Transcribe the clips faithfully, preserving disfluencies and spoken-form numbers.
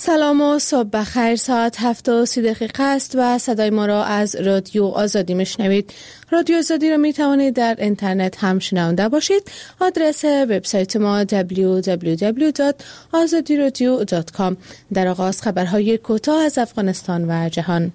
سلام و صبح بخیر. ساعت هفت و سی دقیقه است و صدای ما را از رادیو آزادی میشنوید. رادیو آزادی را می توانید در اینترنت هم شنونده باشید. آدرس وبسایت ما دبلیو دبلیو دبلیو دات آزادی رادیو دات کام. در آغاز خبرهای کوتاه از افغانستان و جهان.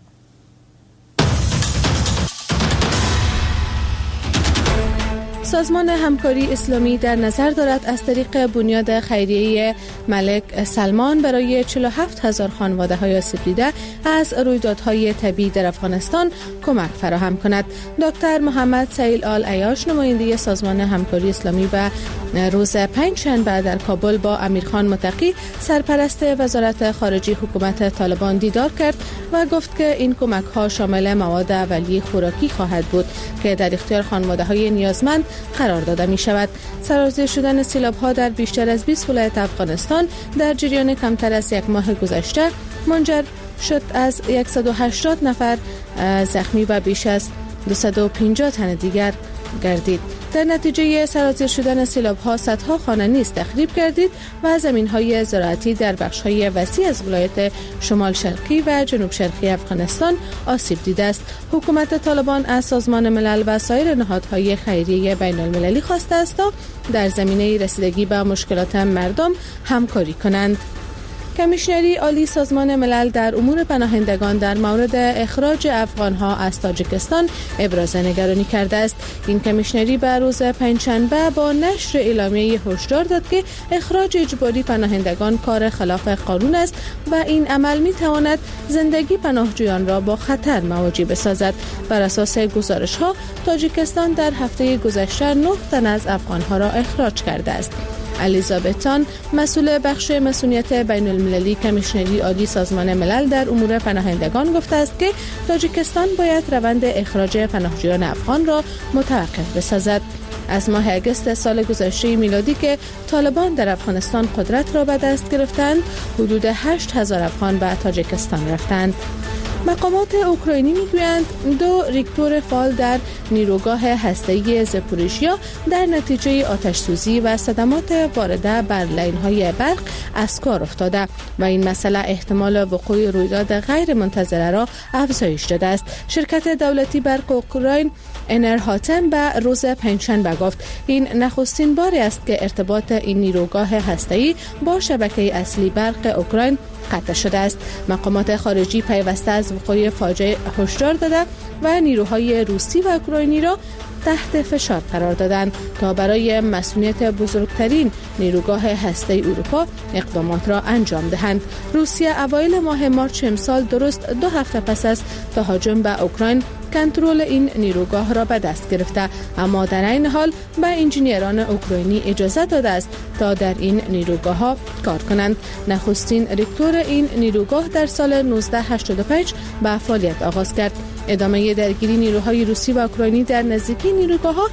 سازمان همکاری اسلامی در نظر دارد از طریق بنیاد خیریه ملک سلمان برای چهل و هفت هزار خانواده های آسیب دیده از رویدادهای طبیعی در افغانستان کمک فراهم کند. دکتر محمد سهیل آل عیاش، نماینده سازمان همکاری اسلامی، و روز پنجشنبه در کابل با امیرخان متقی، سرپرست وزارت خارجه حکومت طالبان، دیدار کرد و گفت که این کمک ها شامل مواد اولیه خوراکی خواهد بود که در اختیار خانواده های نیازمند قرار داده می شود. سرازیر شدن سیلاب ها در بیشتر از بیست ولایت افغانستان در جریان کمتر از یک ماه گذشته منجر شد از صد و هشتاد نفر زخمی و بیش از دویست و پنجاه تن دیگر گردید. در نتیجه سرازیر شدن سیلاب ها صدها خانه نیز تخریب گردید و زمین های زراعتی در بخش های وسیع از ولایت شمال شرقی و جنوب شرقی افغانستان آسیب دیده است. حکومت طالبان از سازمان ملل و سایر نهادهای خیریه بین المللی خواسته است تا در زمینه رسیدگی به مشکلات مردم همکاری کنند. کمیشنری عالی سازمان ملل در امور پناهندگان در مورد اخراج افغانها از تاجیکستان ابراز نگرانی کرده است. این کمیشنری به روز پنجشنبه با نشر اعلامیه هشدار داد که اخراج اجباری پناهندگان کار خلاف قانون است و این عمل می تواند زندگی پناهجویان را با خطر مواجه بسازد. بر اساس گزارش ها، تاجیکستان در هفته گذشته نه تن از افغانها را اخراج کرده است. الیزابتان، مسئول بخش مسئولیت بین المللی کمیشنری عالی سازمان ملل در امور پناهندگان، گفته است که تاجیکستان باید روند اخراج پناهجویان افغان را متوقف بسازد. از ماه اگست سال گذشته میلادی که طالبان در افغانستان قدرت را به دست گرفتند، حدود هشت هزار افغان به تاجیکستان رفتند. مقامات اوکراینی میگویند دو ریکتور فعال در نیروگاه هسته‌ای زاپوریژیا در نتیجه آتش سوزی و صدمات وارده بر لاین‌های برق از کار افتاده و این مسئله احتمال وقوع رویداد غیر منتظره را افزایش داده است. شرکت دولتی برق اوکراین انرهاتم به روز پنجشنبه گفت این نخستین باری است که ارتباط این نیروگاه هسته‌ای با شبکه اصلی برق اوکراین قطع شده است. مقامات خارجی پیوسته از وقوع فاجعه هشدار داده و نیروهای روسی و اوکراینی را تحت فشار قرار دادند تا برای مسئولیت بزرگترین نیروگاه هسته‌ای اروپا اقدامات را انجام دهند. روسیه اوایل ماه مارس امسال، درست دو هفته پس از تهاجم به اوکراین، کنترل این نیروگاه را به دست گرفته، اما در این حال به انجینیران اوکراینی اجازه داده است تا در این نیروگاه ها کار کنند. نخستین ریکتور این نیروگاه در سال نوزده هشتاد و پنج به فعالیت آغاز کرد. ادامه درگیری نیروهای روسی و اوکراینی در نزدیکی نیروگاه ها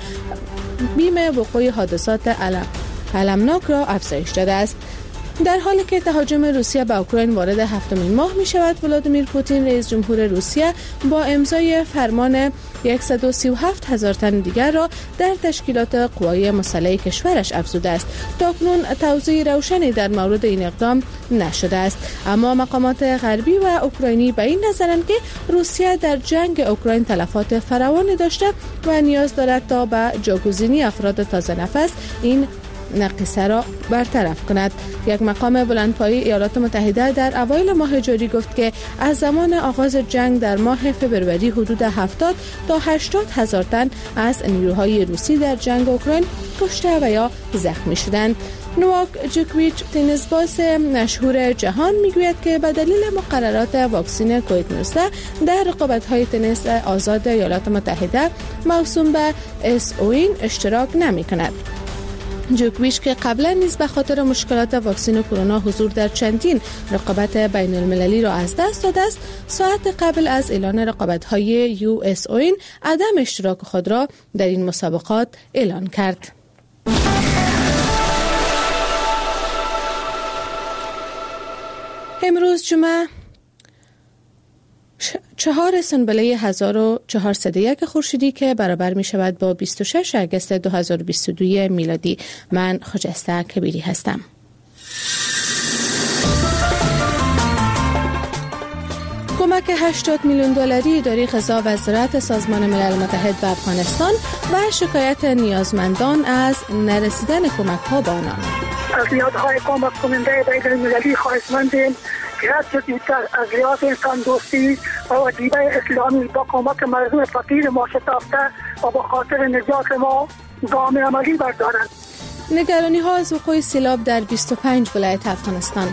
بیم وقوع حادثات علم علمناک را افزایش داده است. در حالی که تهاجم روسیه به اوکراین وارد هفتمین ماه می شود، ولادیمیر پوتین رئیس جمهور روسیه با امضای فرمان صد و سی و هفت هزار تن دیگر را در تشکیلات قوای مسلح کشورش افزوده است. تاکنون توضیح روشنی در مورد این اقدام نشده است، اما مقامات غربی و اوکراینی به این نظرند که روسیه در جنگ اوکراین تلفات فراوانی داشته و نیاز دارد تا به جاگزینی افراد تازه نفس این نقصه را برطرف کند. یک مقام بلندپایه ایالات متحده در اوایل ماه جاری گفت که از زمان آغاز جنگ در ماه فوریه حدود هفتاد تا هشتاد هزار تن از نیروهای روسی در جنگ اوکراین کشته و یا زخمی شدند. نواک جوکوویچ، تنیس باز مشهور جهان، میگوید که به دلیل مقررات واکسن کووید نوزده در رقابت‌های تنیس آزاد ایالات متحده موسوم به اس او این اشتراک نمی‌کند. جوکوویچ که قبلا نیز به خاطر مشکلات واکسن کرونا حضور در چندین رقابت بین المللی را از دست داده است، ساعت قبل از اعلان رقابت‌های یو اس او این عدم اشتراک خود را در این مسابقات اعلان کرد. امروز جمعه چهار سنبله هزار و چهارصد و یک خورشیدی که برابر می شود با بیست و شش اگست دو هزار و بیست و دو میلادی. من خجسته کبیری هستم. کمک هشتاد میلیون دلاری اداره غذا و زراعت سازمان ملل متحد به افغانستان و شکایت نیازمندان از نرسیدن کمک‌ها به آنان. از نهادهای کمک کننده بین المللی خواهشمندیم که هرچه زودتر از لحاظ انسان دوستی و وجیبه اسلامی با کمک مردم فقیر ما شتافته و با خاطر نجات ما گام عملی بردارند. نگرانی ها از وقوع سیلاب در بیست و پنج ولایت افغانستان.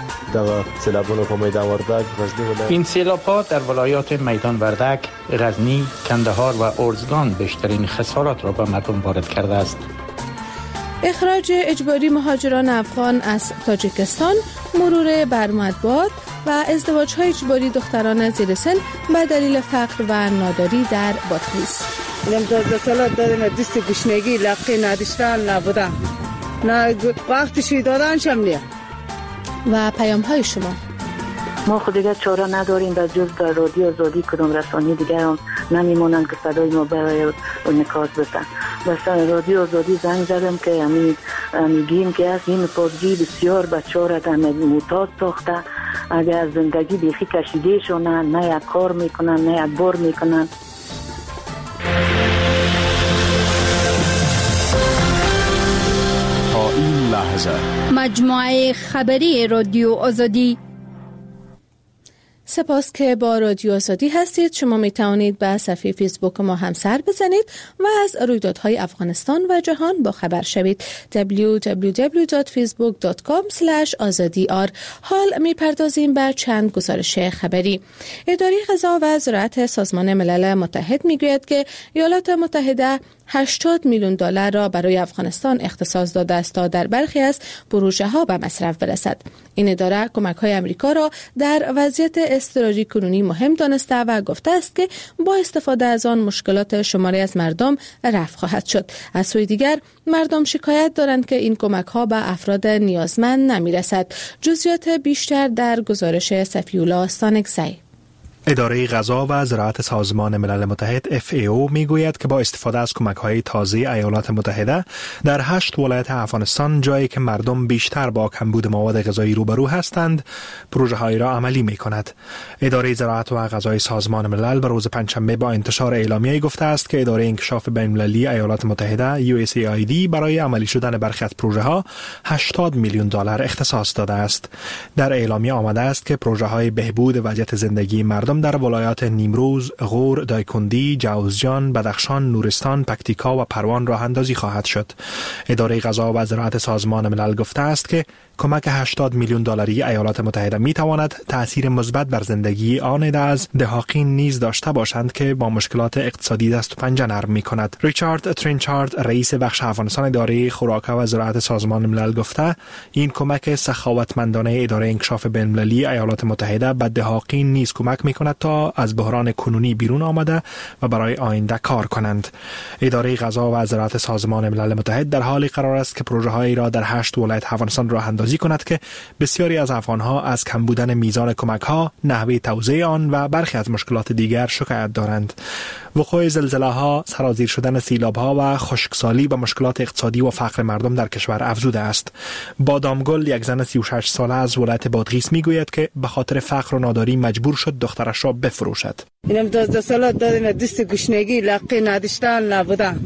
این سیلاب ها در ولایات میدان وردک، غزنی، کندهار و ارزگان بیشترین خسارات را به مردم وارد کرده است. اخراج اجباری مهاجران افغان از تاجیکستان، مرور بر مطبوعات و ازدواج‌های اجباری دختران زیر سن به دلیل فقر و ناداری در بادغیس. دو سالات دادن دست گشنگی لقی نداشتن نبودن، نه وقتشوی دادن شمنیه. و پیام های شما: ما خود دیگه چاره نداریم و جز در رادیو آزادی کدام رسانه دیگه هم نمیمونن که صدای ما برای انعکاس بتن. بس رادیو آزادی زنگ زدم که همین میگیم که از این پادگی بسیار بچه را در معتاد ساخته، اگر زندگی بیخی کشیده شونن، نه یک کار میکنن نه یک بار میکنن. تا این لحظه مجموعه خبری رادیو آزادی. سپاس که با رادیو آزادی هستید. شما می توانید به صفحه فیسبوک ما هم سر بزنید و از رویدادهای افغانستان و جهان با خبر شوید. دبلیو دبلیو دبلیو دات فیسبوک دات کام اسلش آزادی آر. حال می پردازیم به چند گزارش خبری. اداره غذا و زراعت سازمان ملل متحد می گوید که ایالات متحده هشتاد میلیون دلار را برای افغانستان اختصاص داده است تا در برخی از پروژه ها به مصرف برسد. این اداره کمک های امریکا را در وضعیت اضطراری کنونی مهم دانسته و گفته است که با استفاده از آن مشکلات شماری از مردم رفع خواهد شد. از سوی دیگر مردم شکایت دارند که این کمک ها به افراد نیازمند نمی رسد. جزئیات بیشتر در گزارش صفی‌الله سانکزی. اداره غذا و زراعت سازمان ملل متحد اف ای او میگوید که با استفاده از کمک‌های تازه ایالات متحده در هشت ولایت افغانستان، جایی که مردم بیشتر با کمبود مواد غذایی روبرو هستند، پروژه‌هایی را عملی می‌کند. اداره زراعت و غذای سازمان ملل به روز پنجشنبه با انتشار اعلامیه‌ای گفته است که اداره انکشاف بین‌المللی ایالات متحده یو اس ای آی دی برای عملی شدن برخی از پروژه‌ها هشتاد میلیون دلار اختصاص داده است. در اعلامیه آمده است که پروژه‌های بهبود وضعیت زندگی مردم در ولایات نیمروز، غور، دایکندی، جوزجان، بدخشان، نورستان، پکتیکا و پروان راه اندازی خواهد شد. اداره غذا و زراعت سازمان ملل گفته است که کمک هشتاد میلیون دلاری ایالات متحده می تواند تأثیر مثبت بر زندگی آن عده از دهاقین نیز داشته باشند که با مشکلات اقتصادی دست و پنجه نرم می کند. ریچارد ترینچارد، رئیس بخش افغانستان اداره خوراک و زراعت سازمان ملل گفته این کمک سخاوتمندانه اداره انکشاف بین‌المللی ایالات متحده به دهاقین نیز کمک می کند تا از بحران کنونی بیرون آمده و برای آینده کار کنند. اداره غذا و زراعت سازمان ملل متحد در حال قرار است که پروژه‌هایی را در هشت ولایت افغانستان راه اندازی کند که بسیاری از افغان‌ها از کم بودن میزان کمک‌ها، نحوه توزیع آن و برخی از مشکلات دیگر شکایت دارند. وقوع زلزله‌ها، سرازیر شدن سیلاب‌ها و خشکسالی و مشکلات اقتصادی و فقر مردم در کشور افزوده است. بادامگل، یک زن سی و شش ساله از ولایت بادغیس میگوید که به خاطر فقر و ناداری مجبور شد دخترش را بفروشد. اینم دو سالات دادن دست گشنگی لقی نداشتن نبودن،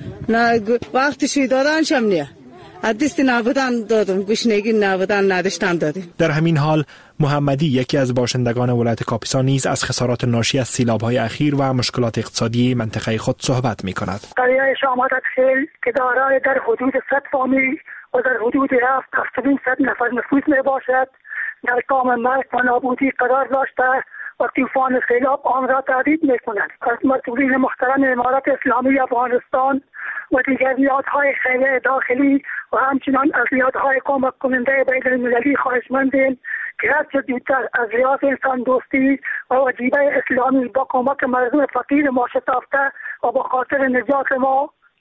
نه وقتشوی دادن شمنیه. دست نبودن دادم، گشنگی نبودن نداشتن دادیم. در همین حال محمدی، یکی از باشندگان ولایت کاپیسا، نیز از خسارات ناشی از سیلاب‌های اخیر و مشکلات اقتصادی منطقه خود صحبت می‌کند. قریه شامادت خیل که دارای در حدود صد فامیل و در حدود هفت هفتاد صد نفر نفوس میباشد در کام مرگ و نابودی قرار داشته و طوفان سیلاب آن را تهدید می‌کند. از مسئولین محترم امارت اسلامی افغانستان و دیگر نهادهای خیریه داخلی و همچنان از نهادهای کمک کننده بین المللی خواهشمندیم که هرچه زودتر از لحاظ انسان دوستی و وجیبه اسلامی با کمک مردم فقیر ما شتافته و با خاطر نجات ما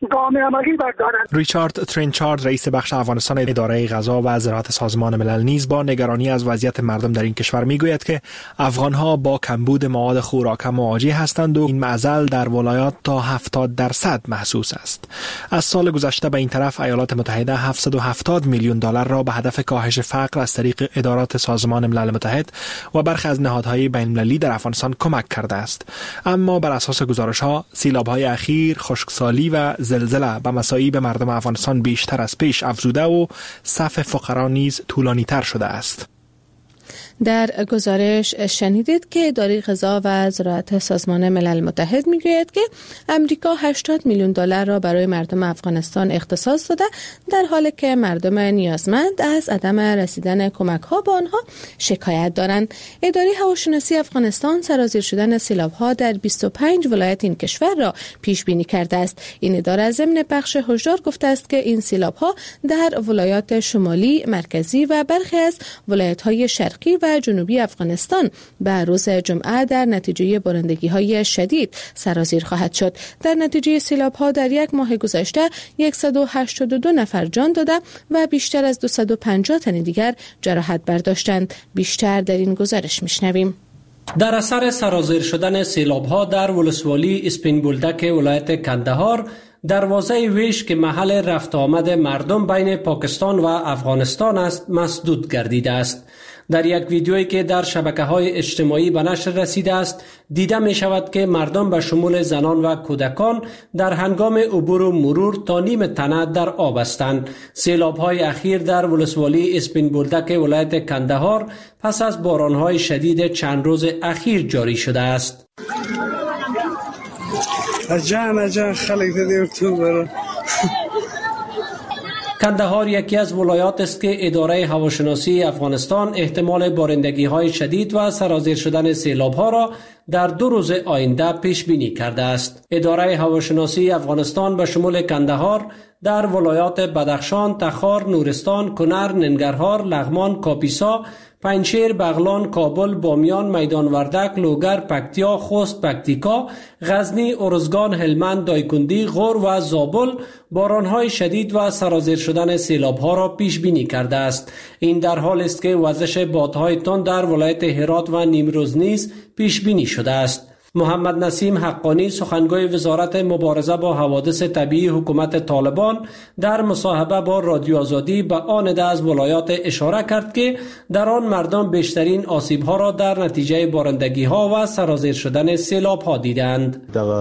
گام عملی بردارند. ریچارد ترینچارد رئیس بخش افغانستان اداره غذا و زراعت سازمان ملل نیز با نگرانی از وضعیت مردم در این کشور میگوید که افغانها با کمبود مواد خوراک مواجه هستند و این معضل در ولایات تا هفتاد درصد محسوس است. از سال گذشته به این طرف ایالات متحده هفتصد و هفتاد میلیون دلار را به هدف کاهش فقر از طریق ادارات سازمان ملل متحد و برخی از نهادهای بین‌المللی در افغانستان کمک کرده است. اما بر اساس گزارش‌ها سیلاب‌های اخیر، خشکسالی و زلزله به مصائب مردم افغانستان بیشتر از پیش افزوده و صف فقرا نیز طولانی‌تر شده است. در گزارش شنیدید که اداره غذا و زراعت سازمان ملل متحد میگوید که امریکا هشتاد میلیون دلار را برای مردم افغانستان اختصاص داده، در حالی که مردم نیازمند از عدم رسیدن کمک ها به آنها شکایت دارند. اداره هواشناسی افغانستان سرازیر شدن سیلاب ها در بیست و پنج ولایت این کشور را پیش بینی کرده است. این اداره از ضمن بخش هشدار گفته است که این سیلاب ها در ولایات شمالی، مرکزی و برخی از ولایت های شرقی و جنوبی افغانستان به روز جمعه در نتیجه بارندگی‌های شدید سرازیر خواهد شد. در نتیجه سیلاب‌ها در یک ماه گذشته صد و هشتاد و دو نفر جان داده و بیشتر از دویست و پنجاه تن دیگر جراحت برداشتند. بیشتر در این گزارش میشنویم. در اثر سرازیر شدن سیلاب‌ها در ولسوالی اسپین بولدک ولایت کندهار، دروازه ویش که محل رفت آمد مردم بین پاکستان و افغانستان است مسدود گردیده است. در یک ویدیویی که در شبکه‌های اجتماعی به نشر رسیده است دیده می شود که مردم به شمول زنان و کودکان در هنگام عبور و مرور تا نیم تنه در آب هستند. سیلاب‌های اخیر در ولسوالی اسپین بولدک ولایت کندهار پس از باران‌های شدید چند روز اخیر جاری شده است. جان جان خلق دیدیم تو برو. کندهار یکی از ولایات است که اداره هواشناسی افغانستان احتمال بارندگی‌های شدید و سرازیر شدن سیلاب‌ها را در دو روز آینده پیش بینی کرده است. اداره هواشناسی افغانستان به شمول کندهار در ولایات بدخشان، تخار، نورستان، کنر، ننگرهار، لغمان، کاپیسا، پنجشیر، بغلان، کابل، بامیان، میدان وردک، لوگر، پکتیا، خوست، پکتیکا، غزنی، ارزگان، هلمند، دایکندی، غور و زابل بارانهای شدید و سرازیر شدن سیلاب‌ها را پیش بینی کرده است. این در حال است که وزش بادهای تند در ولایت هرات و نیمروز نیز پیش بینی شده است. محمد نسیم حقانی سخنگوی وزارت مبارزه با حوادث طبیعی حکومت طالبان در مصاحبه با رادیو آزادی به آن عده از ولایات اشاره کرد که در آن مردم بیشترین آسیب‌ها را در نتیجه بارندگی‌ها و سرازیر شدن سیلاب‌ها دیدند.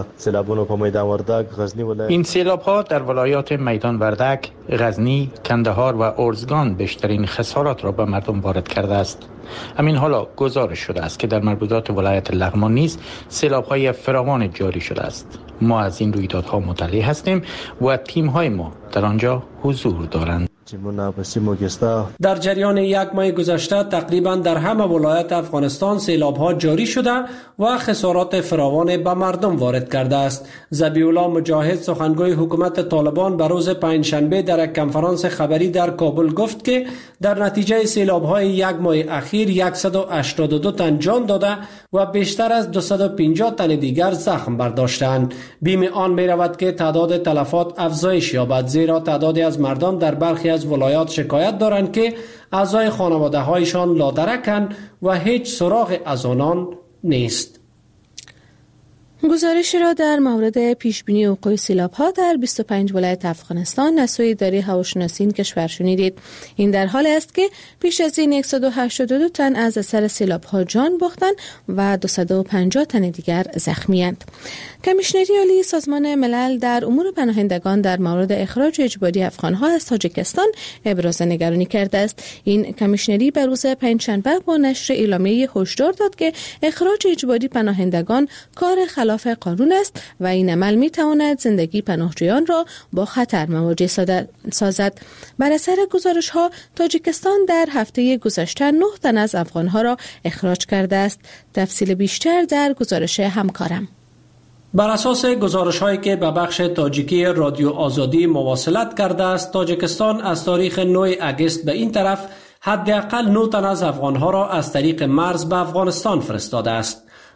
این سیلاب‌ها در ولایات میدان وردک، غزنی، کندهار و ارزگان بیشترین خسارات را به مردم وارد کرده است. همین حالا گزارش شده است که در مربوطات ولایت لغمان نیز سیلاب‌های فراوان جاری شده است. ما از این رویدادها مطلع هستیم و تیم‌های ما در آنجا حضور دارند. در جریان یک ماه گذشته تقریبا در همه ولایات افغانستان سیلاب‌ها جاری شده و خسارات فراوان به مردم وارد کرده است. ذبیح‌الله مجاهد سخنگوی حکومت طالبان به روز پنجشنبه در یک کنفرانس خبری در کابل گفت که در نتیجه سیلاب‌های یک ماه اخیر صد و هشتاد و دو تن جان داده و بیشتر از دویست و پنجاه تن دیگر زخم برداشتند. بیم آن می‌رود که تعداد تلفات افزایش یابد، زیرا تعدادی از مردم در برخی از ولایات شکایت دارند که اعضای خانواده‌هایشان لادرکند و هیچ سراغ از آنان نیست. گزارشی را در مورد پیشبینی وقوع سیلاب‌ها در بیست و پنج ولایت افغانستان از سوی اداره هواشناسی این کشور شنیدید. این در حال است که بیش از این صد و هشتاد و دو تن از اثر سیلاب‌ها جان باختند و دویست و پنجاه تن دیگر زخمی‌اند. کمیشنری عالی سازمان ملل در امور پناهندگان در مورد اخراج اجباری افغان‌ها از تاجیکستان ابراز نگرانی کرده است. این کمیشنری به روز پنجشنبه با نشر اعلامیه هشدار داد که اخراج اجباری پناهندگان کار خلاف قانون است و این عمل می‌تواند زندگی پناهجویان را با خطر مواجه سازد. بر اثر گزارش‌ها تاجیکستان در هفته گذشته نه تن از افغان‌ها را اخراج کرده است. تفصیل بیشتر در گزارش همکارم. بر اساس گزارش‌هایی که به بخش تاجیکی رادیو آزادی مواصلت کرده است، تاجیکستان از تاریخ نه اگست به این طرف حداقل نه تن از افغان‌ها را از طریق مرز به افغانستان فرستاده است.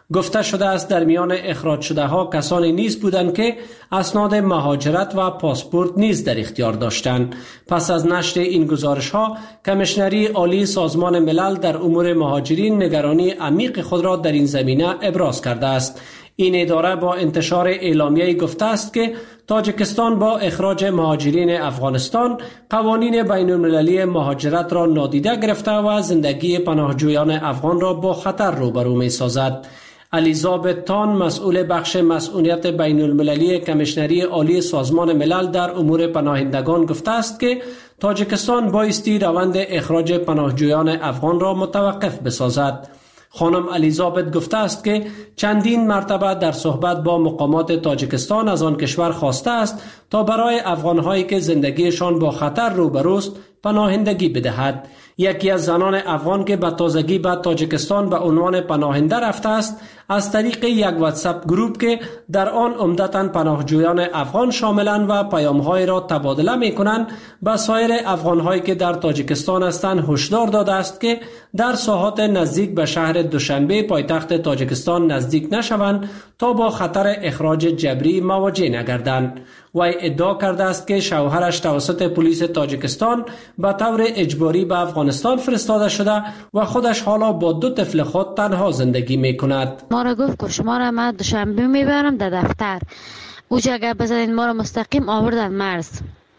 گفته شده است در میان اخراج شده ها کسانی نیز بودند که اسناد مهاجرت و پاسپورت نیز در اختیار داشتند. پس از نشر این گزارش ها، کمیشنری عالی سازمان ملل در امور مهاجرین نگرانی عمیق خود را در این زمینه ابراز کرده است. این اداره با انتشار اعلامیه‌ای گفته است که تاجیکستان با اخراج مهاجرین افغانستان قوانین بین المللی مهاجرت را نادیده گرفته و زندگی پناهجویان افغان را با خطر روبرو می سازد. الیزابت تان، مسئول بخش مسئولیت بین المللی کمیشنری عالی سازمان ملل در امور پناهندگان گفته است که تاجیکستان بایستی روند اخراج پناهجویان افغان را متوقف بسازد. خانم الیزابت گفته است که چندین مرتبه در صحبت با مقامات تاجیکستان از آن کشور خواسته است تا برای افغان‌هایی که زندگیشان با خطر روبروست پناهندگی بدهد. یکی از زنان افغان که به تازگی به تاجیکستان به عنوان پناهنده رفته است، از طریق یک واتساپ گروپ که در آن عمدتاً پناهجویان افغان شاملند و پیام‌های را تبادله می‌کنند، به سایر افغان‌هایی که در تاجیکستان هستند هشدار داده است که در ساحات نزدیک به شهر دوشنبه پایتخت تاجیکستان نزدیک نشوند تا با خطر اخراج جبری مواجه نگردند. وی ادعا کرده است که شوهرش توسط پلیس تاجیکستان به طور اجباری به افغانستان فرستاده شده و خودش حالا با دو طفل خود تنها زندگی می کند. ما را گفت که شما را من دوشنبه میبرم در دفتر. اوجا اگر بزنید ما را مستقیم آوردن مرز.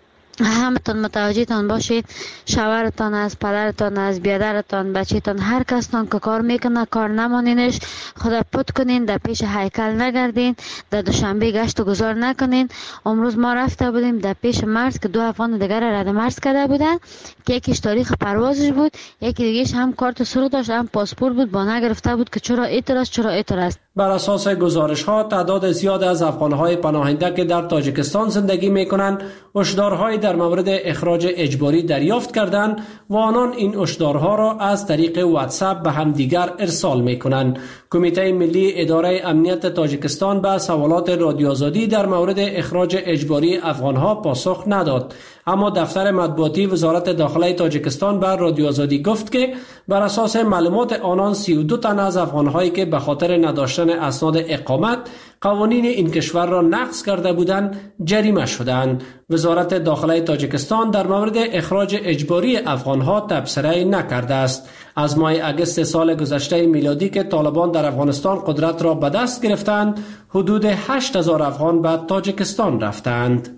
همتون متوجهتان باشید، شوهرتان از پدرتان از بیادرتان بچهتان هر کستان که کار میکنه کار نمانینش، خدا پت کنین، در پیش هیکل نگردین، در دوشنبه گشت و گذار نکنین. امروز ما رفته بودیم در پیش مرز که دو افغان دیگر رد مرز کرده بودن که یکیش تاریخ پروازش بود، یکی دیگهش هم کارت سرخ داشت هم پاسپورت بود، با نگرفته بود که چرا اعتراض چرا اعتراض. بر اساس گزارش ها تعداد زیاد از افغان‌های پناهنده که در تاجیکستان زندگی می‌کنند هشدارهای در مورد اخراج اجباری دریافت کردند و آنان این هشدارها را از طریق واتساپ به همدیگر ارسال می‌کنند. کمیته ملی اداره امنیت تاجیکستان به سوالات رادیو آزادی در مورد اخراج اجباری افغان‌ها پاسخ نداد، اما دفتر مطبوعاتی وزارت داخله تاجیکستان بر رادیو آزادی گفت که بر اساس معلومات آنان سی و دو تن از افغان‌هایی که به خاطر نداشتن اسناد اقامت قوانین این کشور را نقض کرده بودند جریمه شدند. وزارت داخله تاجیکستان در مورد اخراج اجباری افغان‌ها تبصره نکرده است. از ماه اگست سال گذشته میلادی که طالبان در افغانستان قدرت را به دست گرفتند، حدود هشت هزار افغان به تاجیکستان رفتند.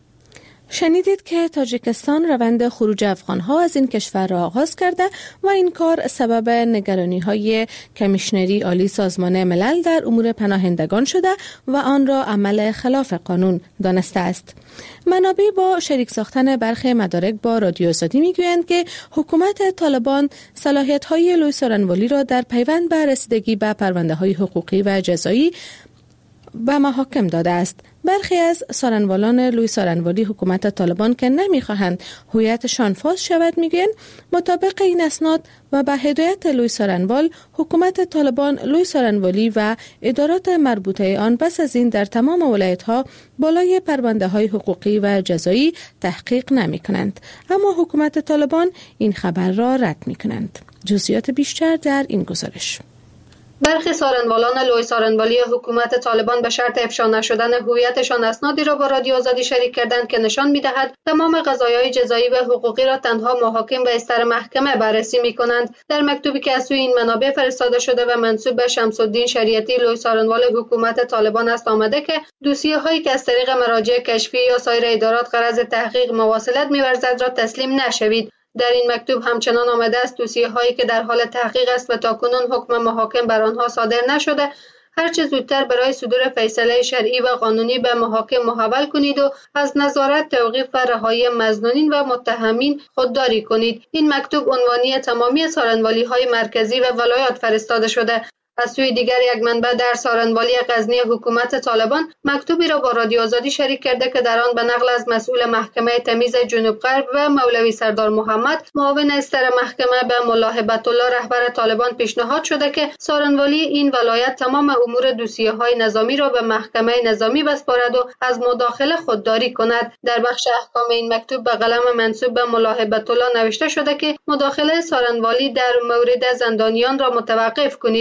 شنیدید که تاجیکستان روند خروج افغان‌ها از این کشور را آغاز کرده و این کار سبب نگرانی‌های کمیشنری عالی سازمان ملل در امور پناهندگان شده و آن را عمل خلاف قانون دانسته است. منابع با شریک ساختن برخی مدارک با رادیو آزادی میگویند که حکومت طالبان صلاحیت‌های لوی سارنوالی را در پیوند به رسیدگی به پرونده‌های حقوقی و جزایی به محاکم داده است. برخی از سارنوالان لوی سارنوالی حکومت طالبان که نمیخواهند هویتشان فاش شود میگویند مطابق این اسناد و به هدایت لوی سارنوال حکومت طالبان لوی سارنوالی و ادارات مربوطه آن پس از این در تمام ولایت‌ها بالای پرونده‌های حقوقی و جزایی تحقیق نمی‌کنند، اما حکومت طالبان این خبر را رد می‌کنند. جزئیات بیشتر در این گزارش. برخی سارنوالان لوی سارنوالی حکومت طالبان به شرط افشا نشدن هویتشان اسنادی را با رادیو آزادی شریک کردند که نشان می‌دهد تمام قضایای جزایی و حقوقی را تنها محاکم و استر محکمه بررسی می‌کنند. در مکتوبی که از سوی این منابع فرستاده شده و منسوب به شمس الدین شریعتی لوی سارنوال حکومت طالبان است آمده که دوسیه‌هایی که از طریق مراجع کشفی یا سایر ادارات غرض تحقیق مواصلت می‌ورزد را تسلیم نشوید. در این مکتوب همچنان آمده است دوسیه هایی که در حال تحقیق است و تاکنون حکم محاکم بر آنها صادر نشده هرچه زودتر برای صدور فیصله شرعی و قانونی به محاکم محول کنید و از نظارت توقیف و رهایی مظنونین و متهمین خودداری کنید. این مکتوب عنوانی تمامی سارنوالی های مرکزی و ولایات فرستاده شده. از سوی دیگر یک منبع در سارنوالی غزنی حکومت طالبان مکتوبی را با رادیو آزادی شریک کرده که در آن به نقل از مسئول محکمه تمیز جنوب غرب و مولوی سردار محمد معاون استر محکمه به ملا هبت الله رهبر طالبان پیشنهاد شده که سارنوالی این ولایت تمام امور دوسیه های نظامی را به محکمه نظامی بسپارد و از مداخله خودداری کند. در بخش احکام این مکتوب به قلم منسوب به ملا هبت الله نوشته شده که مداخله سارنوالی در مورد زندانیان را متوقف کنید تا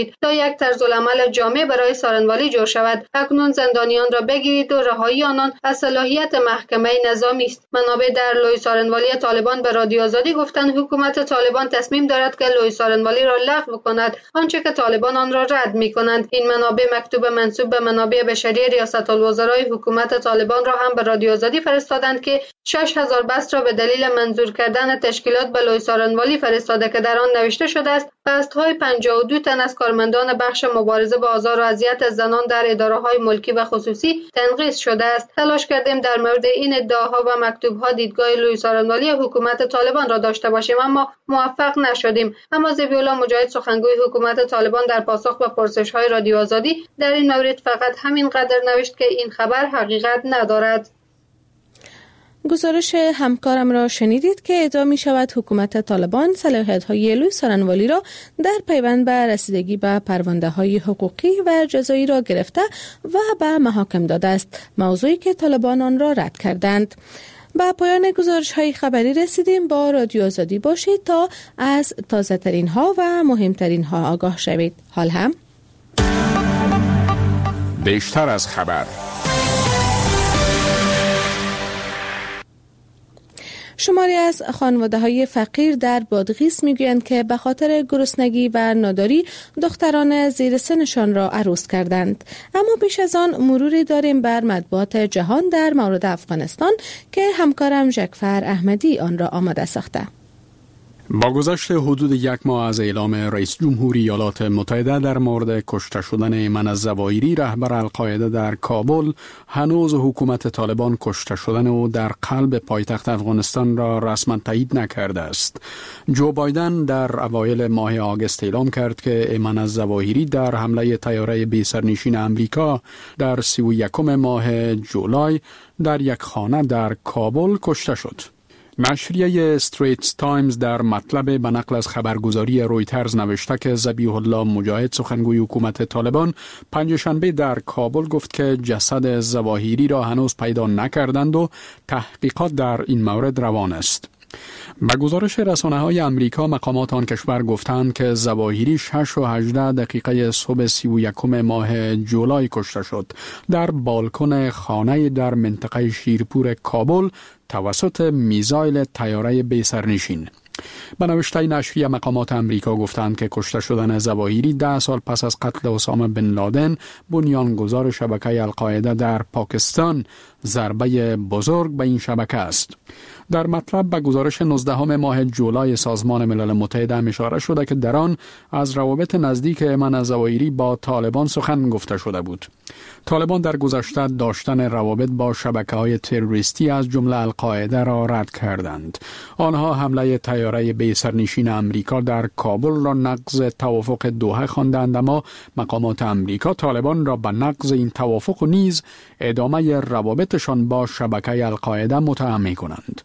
یک طرزالعمل جامع برای سارنوالی جور شود. اکنون زندانیان را بگیرید و رهایی آنان از صلاحیت محکمه نظامی است. منابع در لوی سارنوالی طالبان به رادیو آزادی گفتند حکومت طالبان تصمیم دارد که لوی سارنوالی را لغو کند، آنچه که طالبان آن را رد می‌کنند. این منابع مکتوب منسوب به منابع بشری ریاست الوزرای حکومت طالبان را هم به رادیو آزادی فرستادند که شش هزار بست را به دلیل منظور کردن تشکیلات به لوی سارنوالی فرستاده که در آن نوشته شده است بست‌های پنجاه و دو تن از کارمندان بخش مبارزه با آزار و اذیت زنان در اداره‌های ملکی و خصوصی تنقیص شده است. تلاش کردیم در مورد این ادعاها و مکتوب‌ها دیدگاه لوی سارنوالی حکومت طالبان را داشته باشیم اما موفق نشدیم. اما ذبیح‌الله مجاهد سخنگوی حکومت طالبان در پاسخ به پرسش‌های رادیو آزادی در این مورد فقط همین قدر نوشت که این خبر حقیقت ندارد. گزارش همکارم را شنیدید که ادعا می شود حکومت طالبان صلاحیت‌های لوی سارنوالی را در پیوند به رسیدگی به پرونده‌های حقوقی و جزایی را گرفته و به محاکم داده است، موضوعی که طالبان آن را رد کردند. با پایان گزارش‌های خبری رسیدیم. با رادیو آزادی باشید تا از تازه‌ترین ها و مهمترین ها آگاه شوید. حال هم بیشتر از خبر. شماری از خانواده‌های فقیر در بادغیس میگویند که به خاطر گرسنگی و ناداری دختران زیر سنشان را عروس کردند. اما بیش از آن مروری داریم بر مطبوعات جهان در مورد افغانستان که همکارم جعفر احمدی آن را آماده ساخته. با گذشت حدود یک ماه از اعلام رئیس جمهوری ایالات متحده در مورد کشته شدن ایمن الظواهری رهبر القاعده در کابل، هنوز حکومت طالبان کشته شدن او در قلب پایتخت افغانستان را رسما تایید نکرده است. جو بایدن در اوایل ماه آگوست اعلام کرد که ایمن الظواهری در حمله طیاره بی سرنشین امریکا در سی و یکم ماه جولای در یک خانه در کابل کشته شد. نشریه استریتس تایمز در مطلب به نقل از خبرگزاری رویترز نوشته که ذبیح الله مجاهد سخنگوی حکومت طالبان پنجشنبه در کابل گفت که جسد ظواهری را هنوز پیدا نکردند و تحقیقات در این مورد روان است. به گزارش رسانه‌های آمریکا، مقامات آن کشور گفتند که ظواهری شش و هجده دقیقه صبح سی و یکم ماه جولای کشته شد در بالکن خانه در منطقه شیرپور کابل توسط میزایل طیاره بی سرنشین. به نوشته نشریه، مقامات امریکا گفتند که کشته شدن ظواهری ده سال پس از قتل اسامه بن لادن، بنیانگذار شبکه القاعده در پاکستان، ضربه بزرگ به این شبکه است. در مطلب به گزارش نوزدهم ماه جولای سازمان ملل متحد اشاره شده که در آن از روابط نزدیک ایمن الظواهری با طالبان سخن گفته شده بود. طالبان در گذشته داشتن روابط با شبکه‌های تروریستی از جمله القاعده را رد کردند. آنها حمله طیاره بی سرنشین امریکا در کابل را نقض توافق دوحه خواندند، اما مقامات امریکا طالبان را به نقض این توافق و نیز ادامه روابطشان با شبکه القاعده متهم می‌کنند.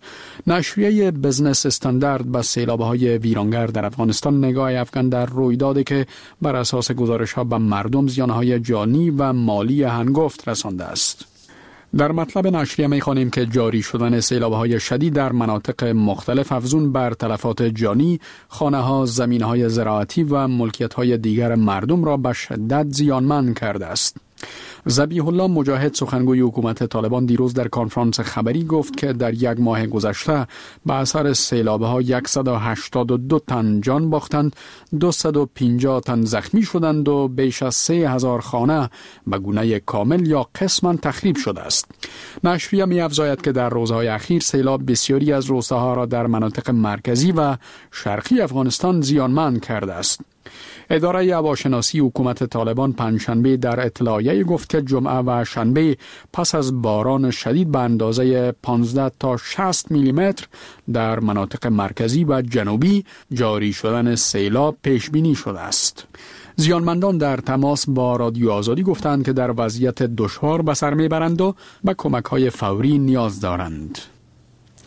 نشریه بزنس استاندارد به سیلاب‌های ویرانگر در افغانستان نگاه افغان در رویدادی که بر اساس گزارش‌ها به مردم زیان‌های جانی و مالی هنگفت رسانده است. در مطلب نشریه می‌خوانیم که جاری شدن سیلاب‌های شدید در مناطق مختلف افزون بر تلفات جانی، خانه‌ها، زمین‌های زراعتی و ملکیت‌های دیگر مردم را به شدت زیانمند کرده است. ذبیح الله مجاهد سخنگوی حکومت طالبان دیروز در کنفرانس خبری گفت که در یک ماه گذشته به اثر سیلاب‌ها صد و هشتاد و دو تن جان باختند، دویست و پنجاه تن زخمی شدند و بیش از سه هزار خانه به گونه کامل یا قسماً تخریب شده است. نشریه می‌افزاید که در روزهای اخیر سیلاب بسیاری از روستاها را در مناطق مرکزی و شرقی افغانستان زیانمند کرده است. اداره هواشناسی حکومت طالبان پنجشنبه در اطلاعیه گفت که جمعه و شنبه پس از باران شدید به اندازه پانزده تا شصت میلی متر در مناطق مرکزی و جنوبی جاری شدن سیلاب پیش بینی شده است. زیانمندان در تماس با رادیو آزادی گفتند که در وضعیت دشوار به سر میبرند و به کمک‌های فوری نیاز دارند.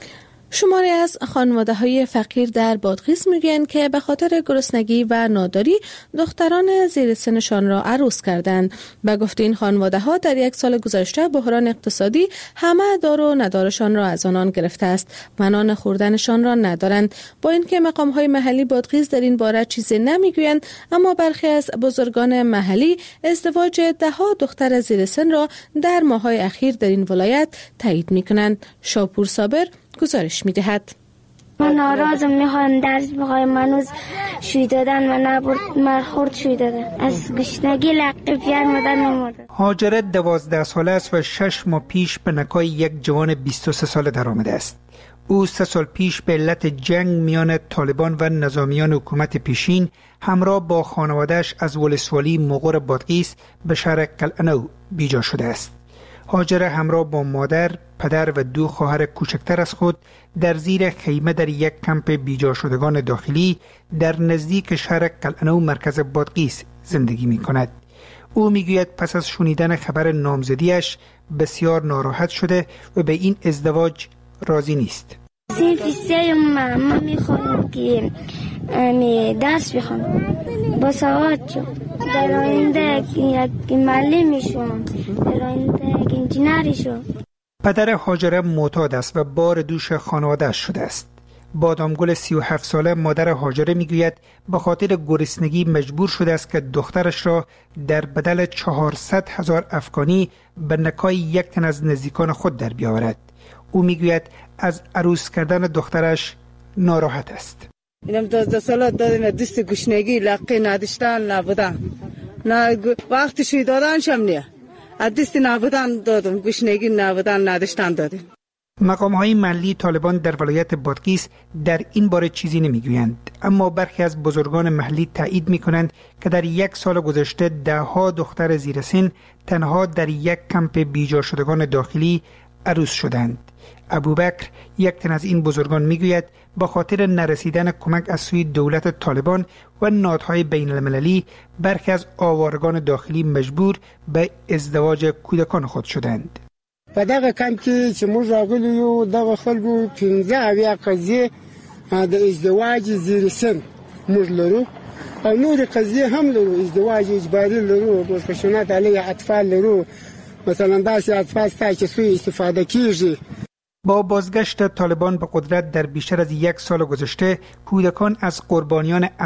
شماری از خانواده‌های فقیر در بادغیس میگویند که به خاطر گرسنگی و ناداری دختران زیر سنشان را عروس کردند. به گفته این خانواده‌ها در یک سال گذشته بحران اقتصادی همه دار و ندارشان را از آنان گرفته است و نان خوردنشان را ندارند. با اینکه مقام‌های محلی بادغیس در این باره چیزی نمیگویند، اما برخی از بزرگان محلی ازدواج ده‌ها دختر زیر سن را در ماه‌های اخیر در این ولایت تایید می‌کنند. شاپور صابر گزارش می‌دهد. من ناراضم، میخوام درس بخوایم، منوز شوی دادن و نبرد مرخورد شوی دادن، از گشنگی لقیفیان مدن نمورد. هاجره دوازده ساله است و شش ماه پیش به نکای یک جوان بیست و سه ساله در آمده است. او سه سال پیش به علت جنگ میان طالبان و نظامیان حکومت پیشین همراه با خانواده‌اش از ولسوالی مغور بادغیس به شهر کلعنو بیجا شده است. هاجره همراه با مادر، پدر و دو خواهر کوچکتر از خود در زیر خیمه در یک کمپ بیجا شدگان داخلی در نزدیک شهر کلعنو مرکز بادغیس زندگی می کند. او می گوید پس از شنیدن خبر نامزدیش بسیار ناراحت شده و به این ازدواج راضی نیست. سیفیسته ما می خواهم که می درس بخوام، با سواد شو، در آینده یک معلم شوم، در آینده یک انجینر شوم. پدر هاجره معتاد است و بار دوش خانواده‌اش شده است. بادامگل سی و هفت ساله مادر هاجره میگوید به خاطر گرسنگی مجبور شده است که دخترش را در بدل چهارصد هزار افغانی به نکای یک تن از نزدیکان خود در بیاورد. او میگوید از عروس کردن دخترش ناراحت است. اینم دوازده ساله دادن دست گشنگی لقی نداشتن نبودن، نه وقتی شوی دادن شم نیه، از دست نبودن دادم، گشنگی نبودن نداشتن دادم. مقام های محلی طالبان در ولایت بادغیس در این باره چیزی نمیگویند، اما برخی از بزرگان محلی تایید میکنند که در یک سال گذشته ده ها دختر زیر سن تنها در یک کمپ بیجا شدگان داخلی عروس شدند. ابوبکر یک تن از این بزرگان میگوید با خاطر نرسیدن کمک از سوی دولت طالبان و نهادهای بین المللی برخی از آوارگان داخلی مجبور به ازدواج کودکان خود شدند. په دغه کمپ کې چې موږ راغلي یو دغه خلکو پنځه اویا قضیې د ازدواج زیر سن موږ لرو او نور قضیې هم لرو، ازدواج اجباري لرو، مستشفیات علیه اطفال لرو، مثلا داسې اطفال ستا چې سوی استفاده کیږي. با بازگشت طالبان به قدرت در بیشتر از یک سال گذشته کودکان از قربانیان